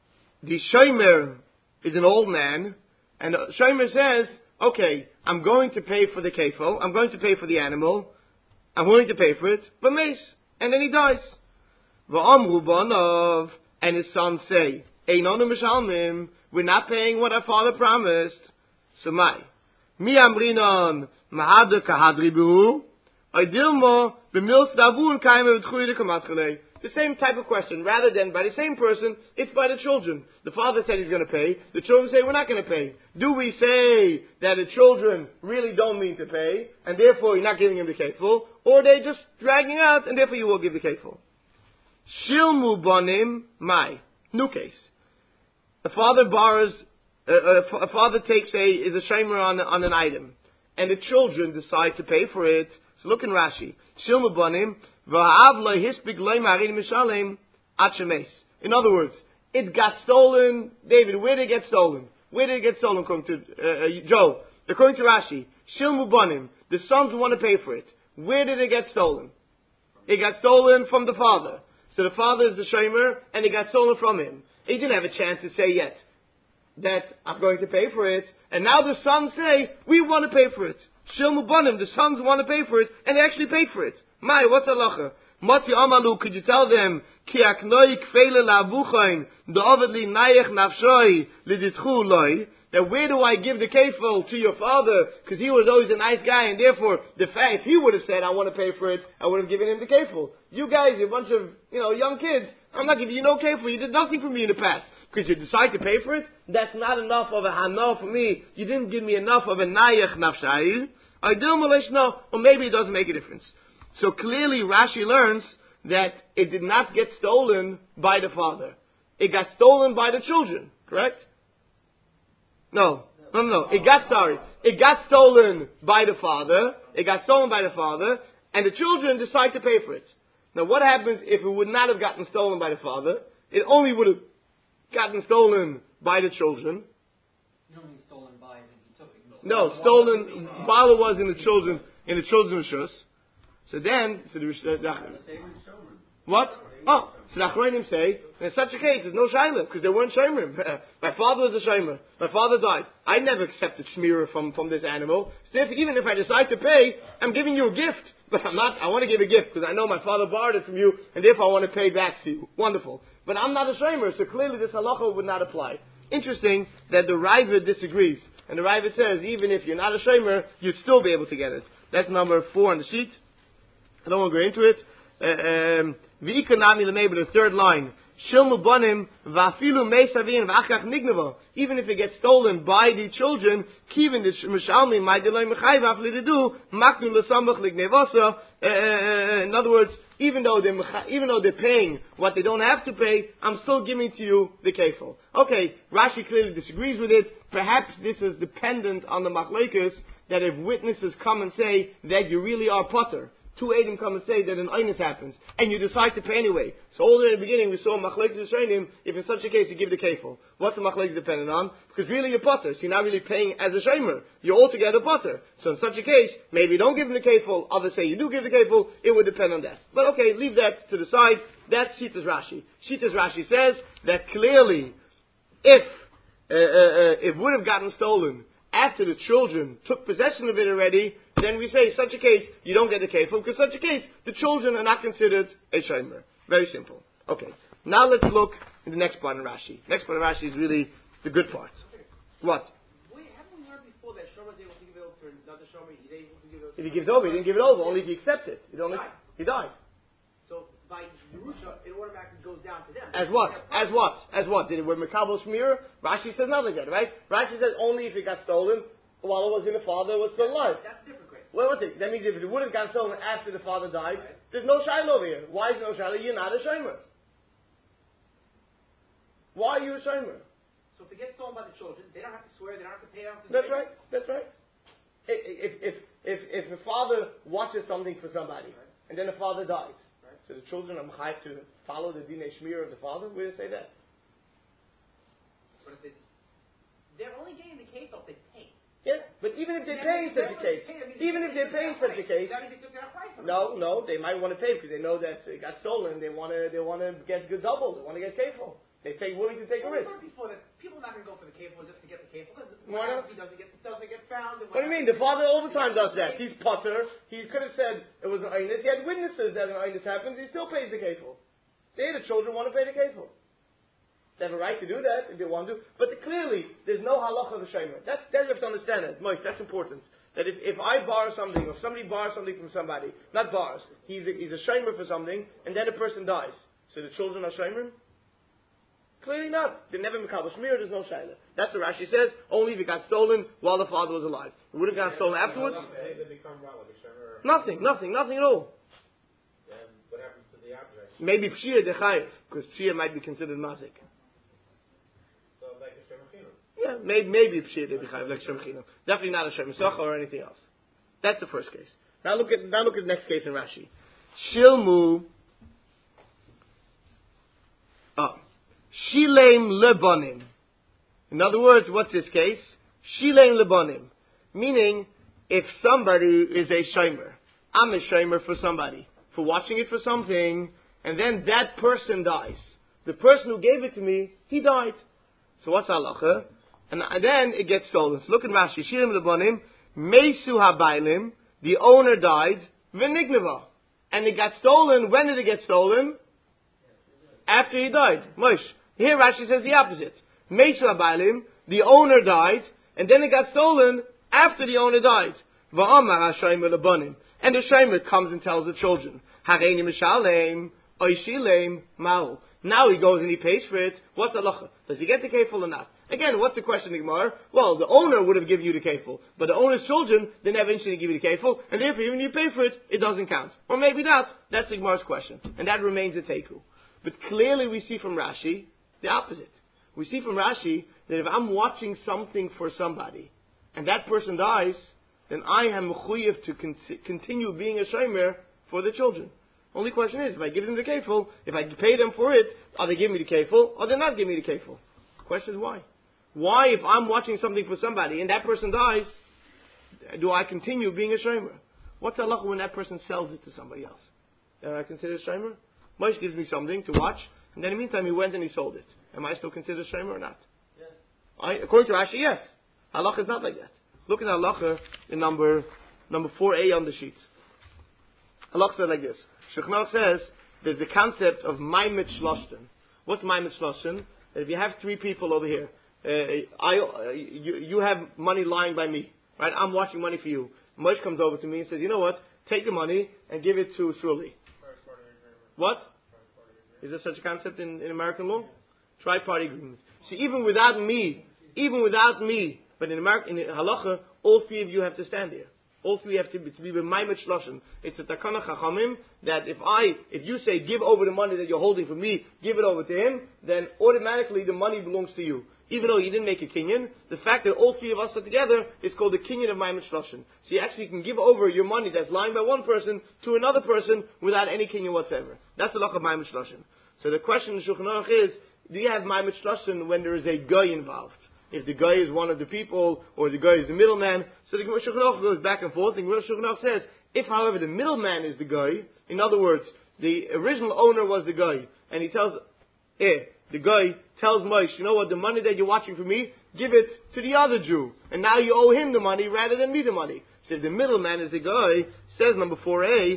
shomer is an old man, and the shomer says, okay, I'm going to pay for the kefil, I'm going to pay for the animal, I'm willing to pay for it, Vomes, and then he dies. V'amru banav, and his sons say, Einonu mishalmim, we're not paying what our father promised. So mi amrinon mahad kahadri buhu, aydilmo b'mils davun kaime v'tchuy kamatchalei. The same type of question, rather than by the same person, it's by the children. The father said he's going to pay. The children say we're not going to pay. Do we say that the children really don't mean to pay, and therefore you're not giving him the kefil, or they're just dragging out, and therefore you will give the kefil? Shilmu bonim mai. New case. A father borrows, a father is a shomer on an item, and the children decide to pay for it. So look in Rashi. Shilmu bonim v'ha'av lo hispik lo marin mishalem at shemes. In other words, it got stolen. David, where did it get stolen? Where did it get stolen? According to Joe, according to Rashi, Shilmu Banim, the sons want to pay for it. Where did it get stolen? It got stolen from the father. So the father is the shomer, and it got stolen from him. He didn't have a chance to say yet that I'm going to pay for it. And now the sons say, we want to pay for it. Shilmu Banim, the sons want to pay for it, and they actually paid for it. Mai, what's halacha? Mati Amalu, could you tell them, Ki aknoi kfeile la'avuchain, da'ovad li nayech nafshoi, liditchu loi, that where do I give the kefil to your father? Because he was always a nice guy, and therefore, the fact, if he would have said, I want to pay for it, I would have given him the kefil. You guys, you're a bunch of, young kids, I'm not giving you no kefil, you did nothing for me in the past. Because you decide to pay for it, that's not enough of a hana for me. You didn't give me enough of a nayech nafshai. I do malishno, or maybe it doesn't make a difference. So clearly Rashi learns that it did not get stolen by the father. It got stolen by the children, correct? No. It got stolen by the father. It got stolen by the father, and the children decide to pay for it. Now what happens if it would not have gotten stolen by the father? It only would have gotten stolen by the children. You don't mean stolen by when he took it. No, stolen while it was in the children's rishus. So what? Oh, so the Achronim say, in such a case, there's no shayla, because they weren't shaymerim. My father was a shaymer. My father died. I never accepted shmira from this animal. So therefore, even if I decide to pay, I'm giving you a gift. But I want to give a gift, because I know my father borrowed it from you, and therefore I want to pay back to you. Wonderful. But I'm not a shaymer, so clearly this halacha would not apply. Interesting that the Raiva disagrees. And the Raiva says, even if you're not a shaymer, you'd still be able to get it. That's number 4 on the sheet. I don't want to go into it. The third line. Even if it gets stolen by the children, in other words, even though they're paying what they don't have to pay, I'm still giving to you the kefil. Okay, Rashi clearly disagrees with it. Perhaps this is dependent on the machlokes, that if witnesses come and say that you really are potter, 2 Adam come and say that an einus happens, and you decide to pay anyway. So all in the beginning we saw machlokes Rishonim, if in such a case you give the kefil. What's the machlokes dependent on? Because really you're potter, so you're not really paying as a shomer. You're altogether potter. So in such a case, maybe you don't give him the kefil, others say you do give the kefil, it would depend on that. But okay, leave that to the side. That's Shitas Rashi. Shitas Rashi says that clearly, if it would have gotten stolen after the children took possession of it already, then we say, such a case, you don't get the kefil, because such a case, the children are not considered a shomer. Very simple. Okay. Now let's look at the next part of Rashi. Next part of Rashi is really the good part. What? Wait, haven't we learned before that shomer is able to give it over to another shomer? He's able to give it over to If he gives over, he didn't give it over, only if he accepted it. He died. So by Yerusha, it automatically goes down to them. As what? Did it with Mekabel Shmir? Rashi says nothing again, right? Rashi says only if it got stolen while it was in the father, it was still alive. That's different, Chris. Well, what's it? That means if it would have gotten stolen after the father died, there's no shiloh over here. Why is there no shiloh? You're not a shomer. Why are you a shomer? So if it gets stolen by the children, they don't have to swear, they don't have to pay out. That's right. If a father watches something for somebody, and then the father dies, so the children are mechayiv to follow the dinei shmir of the father, where does it say that? But if they're only getting the case if they pay. Yeah, but even if they pay in such a case, no, they might want to pay because they know that it got stolen. They want to get good double. They want to get kefil. They're willing to take a risk. Before that, people are not going to go for the kefil just to get the kefil because why not? He doesn't get found. What do you mean? The father all the time does that. He's potter. He could have said it was an einus. He had witnesses that an einus happened. He still pays the kefil. The children want to pay the kefil. They have a right to do that if they want to, but clearly there's no halacha of a shomer. That you have to understand it. Moish, that's important. That if I borrow something, or somebody borrows something from somebody, not borrows, he's a shomer for something, and then a person dies. So the children are shomer? Clearly not. They never mekabel shmir, there's no shayla. That's what Rashi says, only if it got stolen while the father was alive. It would have gotten stolen afterwards. Nothing at all. Then what happens to the object? Maybe pshia dechayev, because pshia might be considered mazik. Yeah, maybe pshia dechayev like shem chinam. Definitely not a shem socha or anything else. That's the first case. Now look at the next case in Rashi. Shilmu. Shilem lebanim. In other words, what's this case? Shilem lebanim. Meaning, if somebody is a shomer, I'm a shomer for somebody, for watching it for something, and then that person dies. The person who gave it to me, he died. So what's halacha? And then it gets stolen. So look at Rashi. Shilem lebanim, meisu habaylim, the owner died, v'nigneva. And it got stolen. When did it get stolen? After he died. Moshe. Here Rashi says the opposite. Meisu habaylim, the owner died, and then it got stolen after the owner died. V'amar ha-shomer lebanim. And the shomer comes and tells the children, Hareini mishalem, oishilem, ma'u. Now he goes and he pays for it. What's the halacha? Does he get the kefil or not? Again, what's the question, Gemara? Well, the owner would have given you the kefil, but the owner's children, they never instantly give you the kefil, and therefore even if you pay for it, it doesn't count. Or maybe not. That's the Gemara's question. And that remains a teku. But clearly we see from Rashi the opposite. We see from Rashi that if I'm watching something for somebody, and that person dies, then I am mechuyev to continue being a shomer for the children. Only question is, if I give them the kefil, if I pay them for it, are they giving me the kefil, or they're not giving me the kefil? The question is why? Why, if I'm watching something for somebody, and that person dies, do I continue being a shomer? What's halacha when that person sells it to somebody else? Am I considered a shomer? Moshe gives me something to watch, and then in the meantime he went and he sold it. Am I still considered a shomer or not? Yes. According to Rashi, yes. Halacha is not like that. Look at halacha in number 4a on the sheet. Halacha says like this. Shulchan says there's the concept of maimet shloshten. What's maimet shloshten? If you have three people over here, you have money lying by me, right? I'm watching money for you. Moshe comes over to me and says, you know what? Take the money and give it to Shuli. What? Is there such a concept in American law? Tri-party agreement. See, even without me, but in halacha, all three of you have to stand there. All three have to be b'maimet shloshim. It's a takana chachamim that if you say give over the money that you're holding for me, give it over to him, then automatically the money belongs to you. Even though you didn't make a kinyan, the fact that all three of us are together is called the kinyan of maimet shloshim. So you actually can give over your money that's lying by one person to another person without any kinyan whatsoever. That's the law of maimet shloshim. So the question in Shulchan Aruch is, do you have maimet shloshim when there is a guy involved? If the guy is one of the people, or the guy is the middleman, so the Shulchan Aruch goes back and forth, and Shulchan Aruch says, if however the middleman is the guy, in other words, the original owner was the guy, and he tells, the guy tells Moshe, you know what, the money that you're watching for me, give it to the other Jew, and now you owe him the money rather than me the money. So if the middleman is the guy, says number 4a,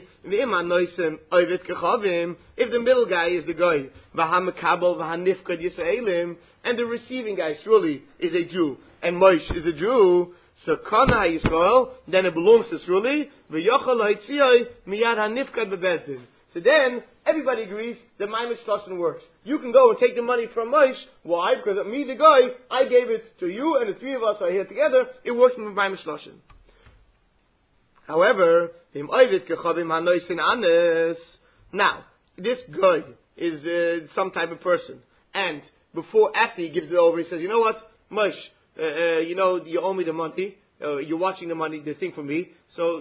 if the middle guy is the guy, and the receiving guy surely is a Jew, and Moshe is a Jew, so Kana Yisrael, then it belongs to Shuli, so then everybody agrees that maimet shloshim works. You can go and take the money from Moshe. Why? Because me, the guy, I gave it to you, and the three of us are here together. It works with maimet shloshim. However, now this guy is some type of person, and after he gives it over, he says, you know what, Moshe, you owe me the money. You're watching the thing for me. So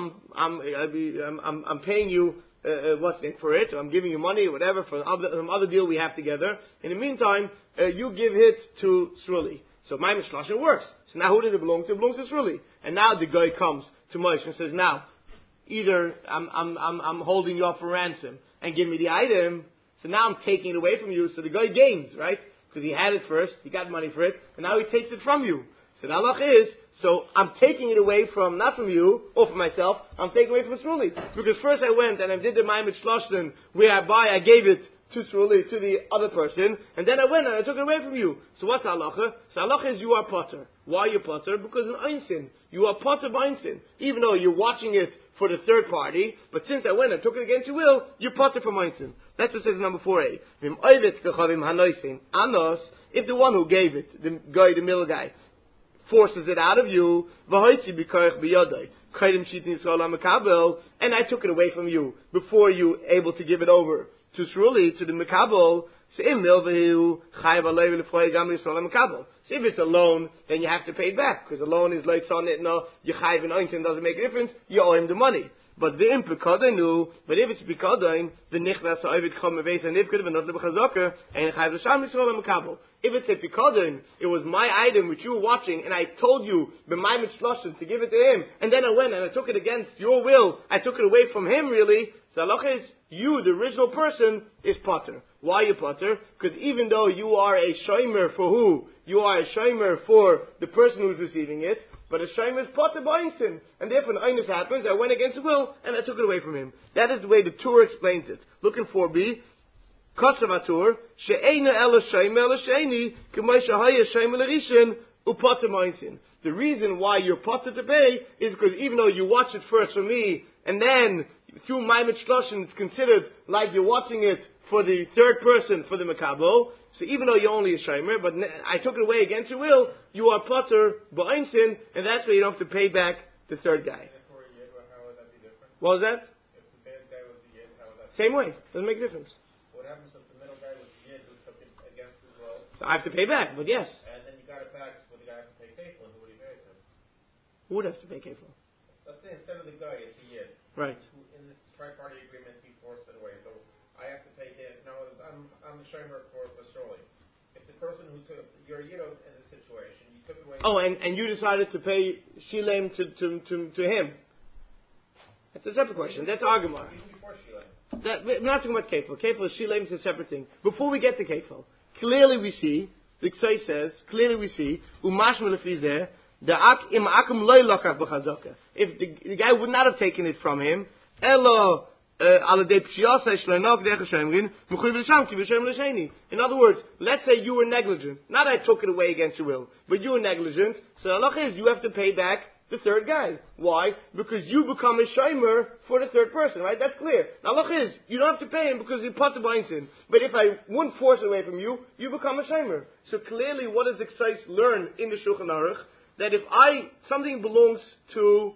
I'm paying you what's it for it. I'm giving you money, whatever, for some other deal we have together. In the meantime, you give it to Shuli. So maimet shloshim works. So now who did it belong to? It belongs to Shuli. And now the guy comes to Moshe and says, now, either I'm holding you up for ransom and give me the item, so now I'm taking it away from you, so the guy gains, right? Because he had it first, he got money for it, and now he takes it from you. So the halach is, so I'm taking it away not from you, or from myself, I'm taking it away from Shuli. Because first I went and I did the maimet shloshim, whereby I gave it to Shuli, to the other person, and then I went and I took it away from you. So what's halacha? So halacha is you are potter. Why you potter? Because in einsin, you are potter by einsin. Even though you're watching it for the third party, but since I went and took it against your will, you're potter from einsin. That's what it says in number 4a. If the one who gave it, the guy, the middle guy, forces it out of you, and I took it away from you before you able to give it over to Shuli, to the Mekabel. So if it's a loan, then you have to pay it back, because a loan is like on it, no, you chayv and ointin, doesn't make a difference, you owe him the money. But the implicadonu, but if it's picadon, the nichnas oivid chameves and if could have not the bechazaka and chayv l'sham yisrael makabel. If it's a picadon, it was my item which you were watching, and I told you b'mayim shloshim to give it to him, and then I went and I took it against your will. I took it away from him. Really, so halacha is you, the original person, is potter. Why you potter? Because even though you are a shomer for who? You are a shomer for the person who's receiving it, but a shomer is potter b'einsin. And therefore, when einus happens, I went against the will, and I took it away from him. That is the way the Torah explains it. Look in 4b. Kosavatur, she'eina ela shomer ela sheini, k'may shahaya shomer l'rishin, upotter b'einsin. The reason why you're potter to pay is because even though you watch it first from me, and then through Maimet Shloshim, it's considered like you're watching it for the third person, for the Makabo. So even though you're only a Shomer, but I took it away against your will, you are potter b'einsin, and that's why you don't have to pay back the third guy. And for a yid, how would that be different? What was that? If the bad guy was the yid, how would that be Same way. Doesn't make a difference. What happens if the middle guy was the yid who took it against his will? So I have to pay back, but yes. And then you got it back, would the guy have to pay kefil? Who would he pay it to? Who would have to pay kefil? Let's say instead of the guy, it's the yid. Right. Who, in this tri-party agreement, he forced it away. So I have to pay him. Now, I'm the shomer for Shirley. If the person who took, you're a yid in this situation, you took it away. Oh, and you decided to pay Shilem to him. That's a separate question. That's argument. Even before Shilem. We're not talking about kefil. Kefil is Shilem is a separate thing. Before we get to kefil, clearly we see, the Ksai says, umashma lefizeh, if the guy would not have taken it from him, in other words, let's say you were negligent. Not I took it away against your will, but you were negligent. So Allah is you have to pay back the third guy. Why? Because you become a shomer for the third person, right? That's clear. Now Allah is you don't have to pay him because he put the b'einsin. But if I wouldn't force it away from you, you become a shomer. So clearly, what does the Ksais learn in the Shulchan Aruch? That if something belongs to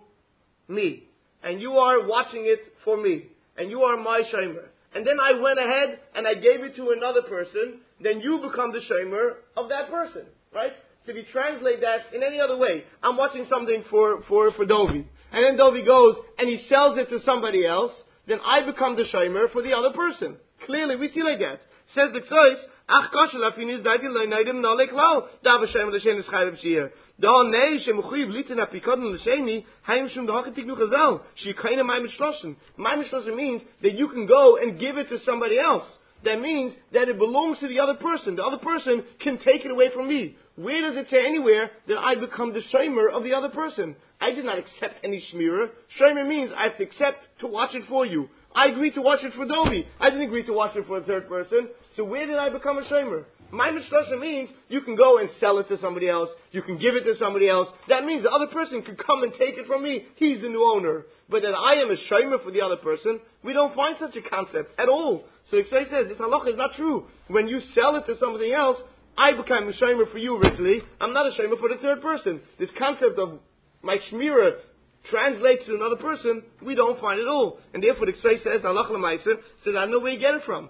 me, and you are watching it for me, and you are my shomer, and then I went ahead and I gave it to another person, then you become the shomer of that person, right? So if you translate that in any other way, I'm watching something for Dovi, and then Dovi goes and he sells it to somebody else, then I become the shomer for the other person. Clearly, we see like that. Says the Ksais, Ach kashel afinis dati lo neidim no leklal dav Hashem l'shen eschayv shir. Da nei shemuchiv litin apikadon l'sheni haim shum dahaketik nu chazal she kaina maimet shloshim. Maimet shloshim means that you can go and give it to somebody else. That means that it belongs to the other person. The other person can take it away from me. Where does it say anywhere that I become the shomer of the other person? I did not accept any shmira. Shomer means I have to accept to watch it for you. I agreed to watch it for Dovi. I didn't agree to watch it for a third person. So where did I become a shomer? Maimet Shloshim means you can go and sell it to somebody else. You can give it to somebody else. That means the other person can come and take it from me. He's the new owner. But that I am a shomer for the other person, we don't find such a concept at all. So the Ksai says this halacha is not true. When you sell it to somebody else, I become a shomer for you originally. I'm not a shomer for the third person. This concept of my shmira translates to another person, we don't find it all. And therefore the Ksai says, halacha l'maisa, says, I don't know where you get it from.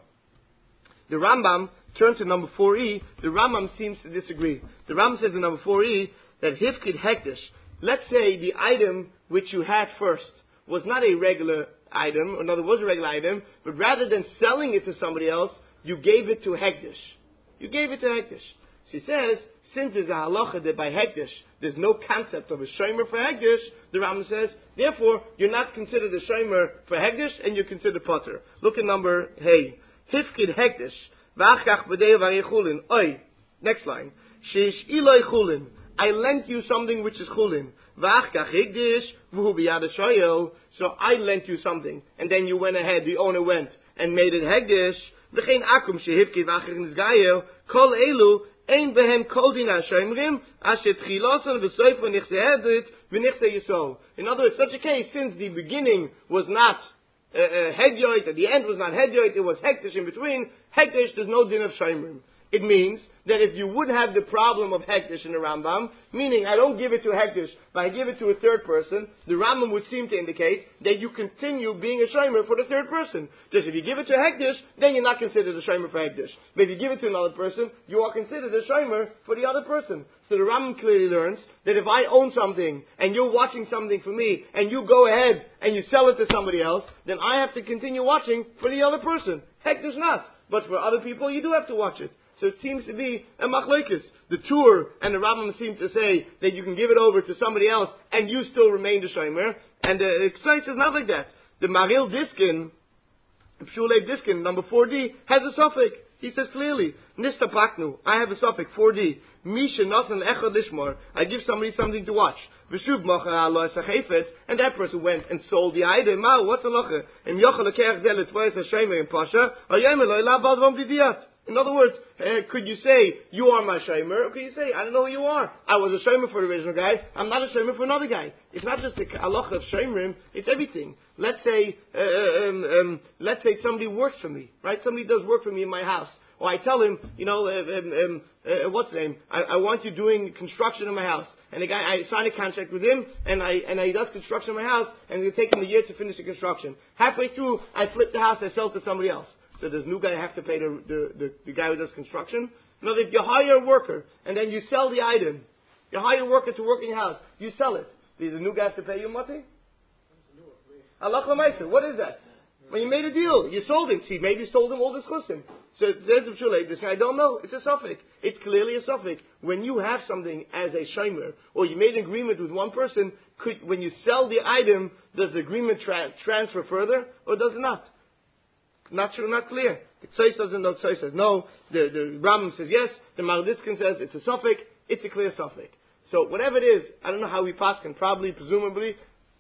The Rambam, turn to number 4e, the Rambam seems to disagree. The Rambam says in number 4e, that hifkid hektish, let's say the item which you had first was not a regular item, or no, it was a regular item, but rather than selling it to somebody else, you gave it to hektish. You gave it to hektish. So he says, since there's a halacha that by hektish, there's no concept of a shomer for hektish, the Rambam says, therefore, you're not considered a shomer for hektish, and you're considered potter. Look at number, hey, hifkid hektish, v'achach b'dei v'ayechulin, oi, next line, sheish iloi chulin, I lent you something which is chulin, v'achach hektish, v'hu b'yad shoyel, so I lent you something, and then you went ahead, the owner went, and made it hektish, v'chein akum shehifkid v'achach nizgayel, kol elu, ein behem kodin ha-shoymrim, asher tchilosan v'soifo nichsehedet v'nichse yisol. In other words, such a case, since the beginning was not hedyoit, at the end was not hedyoit, it was hektish in between, hektish, there's no din of shoymrim. It means that if you would have the problem of hektish in the Rambam, meaning I don't give it to hektish, but I give it to a third person, the Rambam would seem to indicate that you continue being a shomer for the third person. Just if you give it to hektish, then you're not considered a shomer for hektish. But if you give it to another person, you are considered a shomer for the other person. So the Rambam clearly learns that if I own something and you're watching something for me and you go ahead and you sell it to somebody else, then I have to continue watching for the other person. Hektish not. But for other people, you do have to watch it. So it seems to be a machlokes. The Tur and the Rambam seem to say that you can give it over to somebody else and you still remain the shomer. And the Ksais is not like that. The Maril Diskin, Pshulei Diskin, number 4D, has a suffix. He says clearly, Nista Paknu, I have a suffix, 4D. Misha Nasan Echad Lishmar, I give somebody something to watch. V'shuv Machar Alo Esachefetz, and that person went and sold the item. Ma, what's the locha? Im Yochel Lekech Zel Etvoyes HaShomer in Pasha, Ayem Eloi La Bad Vam Didiyat. In other words, could you say, you are my shomer, or could you say, I don't know who you are. I was a shomer for the original guy, I'm not a shomer for another guy. It's not just the halacha of shomerim, it's everything. Let's say somebody works for me, right? Somebody does work for me in my house. Or I tell him, what's the name? I want you doing construction in my house. And the guy, I sign a contract with him, and he does construction in my house, and it'll take him a year to finish the construction. Halfway through, I flip the house, I sell it to somebody else. So does new guy have to pay the guy who does construction? No, if you hire a worker and then you sell the item, you hire a worker to work in your house, you sell it. Does the new guy have to pay you money? Allah Lamaisa, what is that? When you made a deal, you sold him. See, maybe you sold him all this chusim. So there's a shulei. This guy don't know. It's a suffix. It's clearly a suffix. When you have something as a shomer, or you made an agreement with one person, when you sell the item, does the agreement transfer further, or does it not? Not true, not clear. The Tzais doesn't know. Tzais says no. The Rambam says yes. The Mardiskin says it's a suffix. It's a clear suffix. So whatever it is, I don't know how we pass can. Probably, presumably,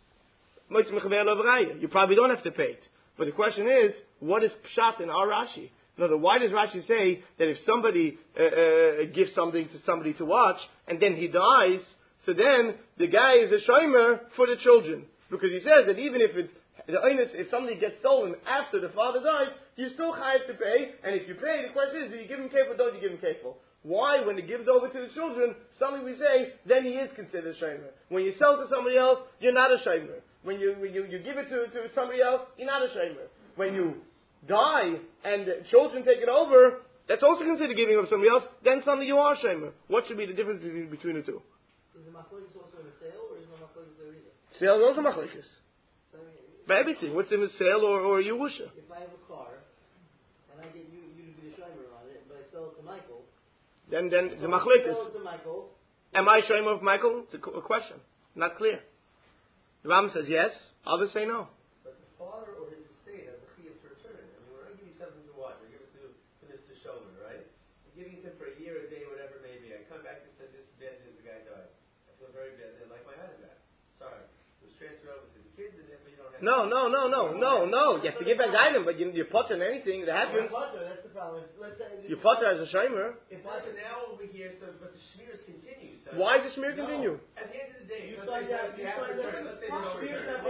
you probably don't have to pay it. But the question is, what is pshat in our Rashi? In other words, why does Rashi say that if somebody gives something to somebody to watch and then he dies, so then the guy is a shomer for the children? Because he says that even if something gets stolen after the father dies, you still have to pay, and if you pay, the question is, do you give him kefil or don't you give him kefil? Why, when it gives over to the children, suddenly we say, then he is considered a shomer. When you sell to somebody else, you're not a shomer. When you give it to somebody else, you're not a shomer. When you die and the children take it over, that's also considered giving up somebody else, then suddenly you are a shomer. What should be the difference between the two? Is the machlokes also in the sale, or is the machlokes there either? Sale is also machlokes. By everything. What's in the sale or Yerusha? If I have a car, and I get you to be the shomer on it, but I sell it to Michael, then the machlokes. Am I shomer of Michael? It's a question. Not clear. The Ram says yes, others say no. But the father or his estate has a chiyuv to return it. I mean, when I give you something to watch, I give it to Mr. Shulman, right? I'm giving it to him for a year, a day, whatever it may be. I come back and said, this bad news, the guy died. I feel very bad. They'd like my item back. Sorry. It was transferred over to the kids, and therefore you don't have No. You have to give back the item, but you're potter in anything that happens. That's the problem. You're potter as a shomer. If I now over here, but the shmiras continues. So Why does the shmir continue? At the end of the day, You let's signed say that. you have to return. Let's say there's no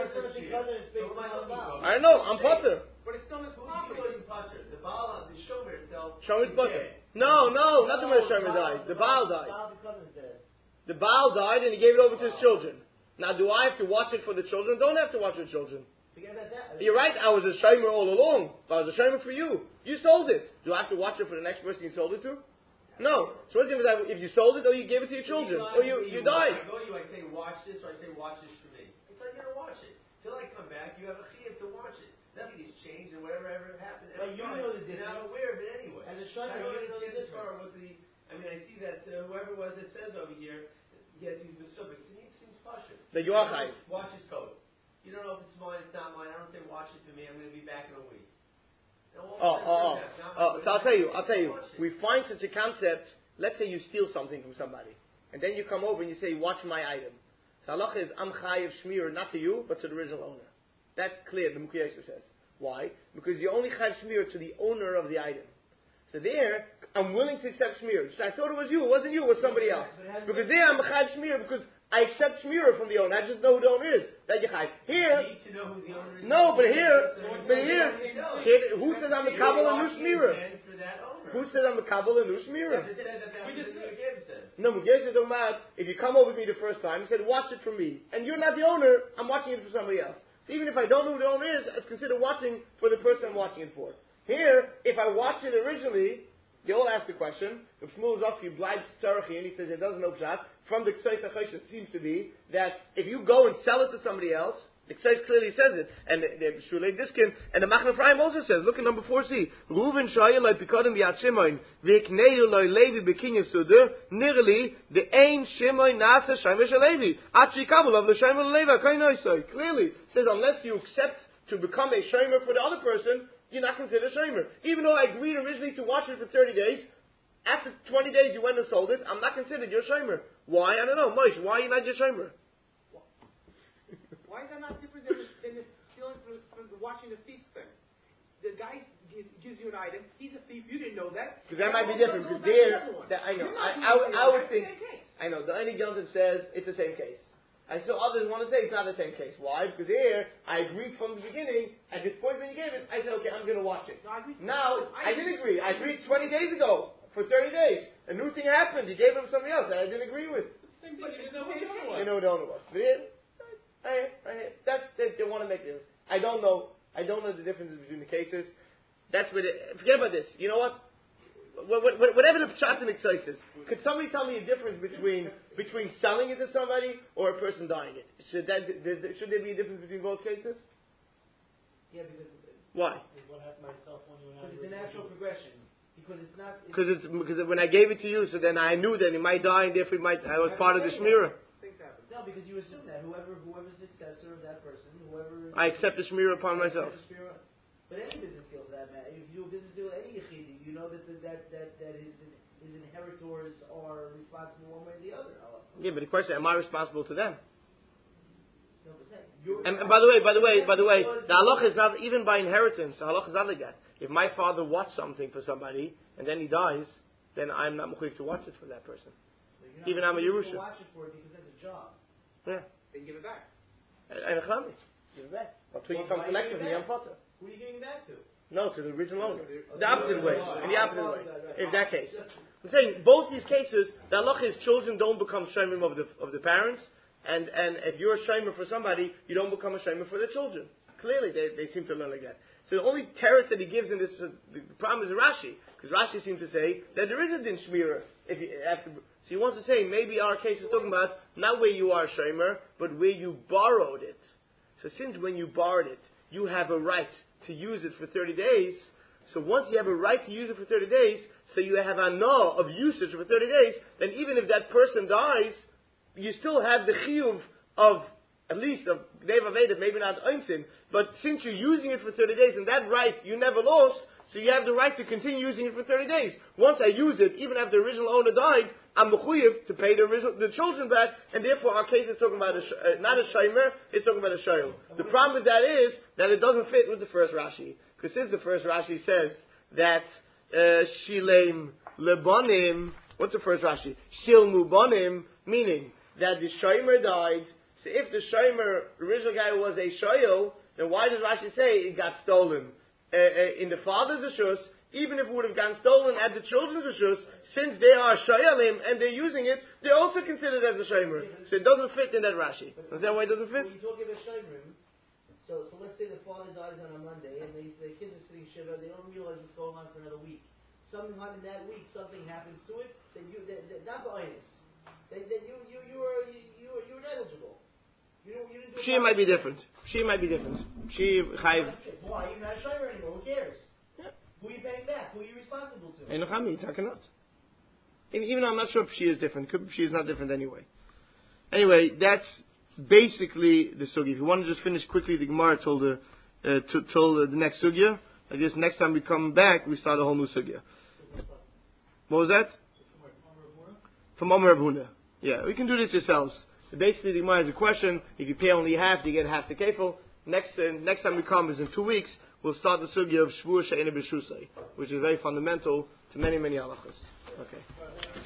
return. I know, I'm potter. But it's still his property. The Baal, the shomer itself. Shomer's potter. No, not the way the shomer died. The Baal died. The Baal died and he gave it over to his children. Now, do I have to watch it for the children? Don't have to watch the children. Forget about that. You're right, I was a shomer all along. But I was a shomer for you. You sold it. Do I have to watch it for the next person you sold it to? No. So what's the difference if you sold it or you gave it to your children? Or you died. I go to you, I say watch this, or I say watch this for me. It's like you're going to watch it. Till I come back, you have a chiyuv to watch it. Nothing has changed, and whatever ever happened. But you know the difference. And I'm aware of it anyway. As a shomer, I don't you know the understand this difference. far with the. I mean, I see that whoever it was that says over here, yes, he's Mesubik. To me, it seems pashut. That you are chayiv. Watch his code. You don't know if it's mine, it's not mine. I don't say watch it for me. I'm going to be back in a week. So I'll tell you. We find such a concept. Let's say you steal something from somebody, and then you come over and you say, "Watch my item." So halacha is I'm chayiv shmir not to you, but to the original owner. That's clear. The Mukhi Yosef says. Why? Because you only chayiv shmir to the owner of the item. So there, I'm willing to accept shmir. So I thought it was you. It wasn't you. It was somebody else. Because there, I'm chayiv shmir because I accept shmira from the owner. I just know who the owner is. That you chayv. Here, You need to know who the owner is. no, but here, who says I'm a kabbalah and new shmira? For that owner. Who says I'm a kabbalah and new shmira? It says that that's what the Megillah says. No, Megillah don't matter. If you come over with me the first time, you said, watch it from me. And you're not the owner, I'm watching it for somebody else. So even if I don't know who the owner is, it's considered watching for the person I'm watching it for. Here, if I watched it originally, they all ask the question. If Shmuel Zofsky blind Tzarachi and he says it doesn't know Pshat, from the Ksais HaChosh it seems to be that if you go and sell it to somebody else, the Ksais clearly says it, and the Shulei Diskin, and the Machne Ephraim also says, look at number 4c, Reuven Shaya Loi Pikodim B'Yad Shimon, V'Ikneu Loi Levi B'Kinyav Suder, Nirli, the Ein Shimon Nasa Shaimesh Levi, Atri Kabul of the Shaimesh Levi, Kainoisoi. Clearly says unless you accept to become a Shaimer for the other person, you're not considered a Shomer. Even though I agreed originally to watch it for 30 days, after 20 days you went and sold it, I'm not considered your Shomer. Why? I don't know. Moshe, why are you not your Shomer? Why is that not different than the stealing from watching the thief thing? The guy gives you an item, he's a thief, you didn't know that. Because that might be different, because I know. I would think, I know, the only Jonathan says it's the same case. I saw others want to say it's not the same case. Why? Because here, I agreed from the beginning, at this point when you gave it, I said, okay, I'm going to watch it. Now, I didn't agree. I agreed 20 days ago, for 30 days. A new thing happened, you gave it to somebody else that I didn't agree with. Same thing, you didn't know who the owner was. You know who the owner was. But here, they want to make this. I don't know the differences between the cases. That's what forget about this. You know what? Whatever the pshat and ksais is, could somebody tell me a difference between selling it to somebody or a person buying it? Should there be a difference between both cases? Yeah, because Why? what happened myself when you and I. Because it's a natural progression. Because it's not. Because when I gave it to you, so then I knew that it might die, and therefore I was part of the shmira. No, because you assume that whoever's successor of that person, whoever. I accept the shmira upon myself. But any business deal for that matter, if you do a business deal with any yechidi, you know that his inheritors are responsible one way or the other. Yeah, but the question: am I responsible to them? No, And by the way, the halach is not even by inheritance. The halach is not like that. If my father watched something for somebody and then he dies, then I'm not mechuyev to watch it for that person. So even I'm a Yerusha. Watch it for it because that's a job. Yeah. Then give it back. And a chami, give it back. Until you come collect it from the Yom Potter. Who are you giving that to? No, to the original owner. The opposite way. In the opposite way. In that case. I'm saying, both these cases, the halach is children don't become shomim of the parents, and if you're a shomer for somebody, you don't become a shomer for the children. Clearly, they seem to learn like that. So the only teretz that he gives in this, the problem is Rashi, because Rashi seems to say that there is a din shmira. So he wants to say, maybe our case is talking about not where you are a shomer, but where you borrowed it. So since when you borrowed it, you have a right to use it for 30 days. So once you have a right to use it for 30 days, so you have a no of usage for 30 days, then even if that person dies, you still have the chiyuv of, at least of Deva Veda, maybe not Einstein, but since you're using it for 30 days, and that right you never lost, so you have the right to continue using it for 30 days. Once I use it, even after the original owner died, I'm mechuyev to pay the children back, and therefore our case is talking about not a shaymer, it's talking about a shayl. The problem with that is that it doesn't fit with the first Rashi, because since the first Rashi says that shileim lebonim, what's the first Rashi? Shilmu bonim, meaning that the shaymer died. So if the shaymer, the original guy was a shayl, then why does Rashi say it got stolen in the father's reshus? Even if it would have gotten stolen at the children's reshus, since they are shayalim and they're using it, they're also considered as a shaymer. So it doesn't fit in that Rashi. Is that why it doesn't fit? When you talk about shaymerim, so let's say the father dies on a Monday and the kids are sitting shiva, they don't realize what's going on for another week. Sometime in that week, something happens to it, then not the inus. Then you're negligible. You didn't do She might be different. She chayv. Why? You're not a shaymer anymore. Who cares? Who are you paying back? Who are you responsible to? Enochami, takanot. Even I'm not sure if she is different. She is not different anyway. Anyway, that's basically the sugya. If you want to just finish quickly the Gemara till the next sugya, I guess next time we come back, we start a whole new sugya. What was that? From Omer Abuna. Yeah, we can do this yourselves. So basically, the Gemara has a question. If you pay only half, you get half the kefil. Next time we come is in 2 weeks. We'll start the sugya of Shvur She'ena B'Shusay, which is very fundamental to many halachas. Okay.